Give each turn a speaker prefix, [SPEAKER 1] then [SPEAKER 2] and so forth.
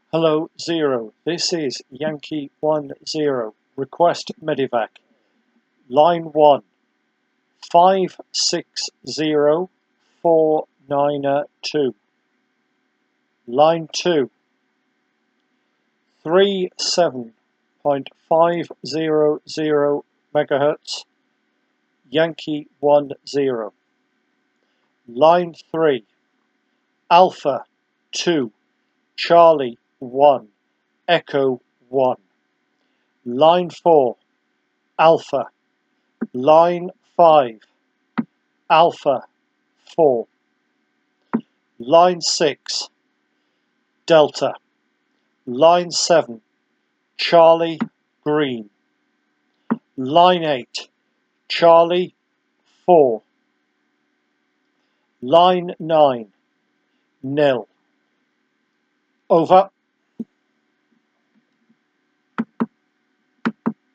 [SPEAKER 1] Hello, Zero. This is Yankee 10. Request Medivac. Line 1. 560492. Line 2. 37.500 megahertz. Yankee 10. Line 3. Alpha 2. Charlie 1. Echo 1. Line 4. Alpha. Line 5. Alpha 4. Line 6. Delta. Line 7. Charlie Green. Line 8. Charlie 4. Line 9. Nil. Over.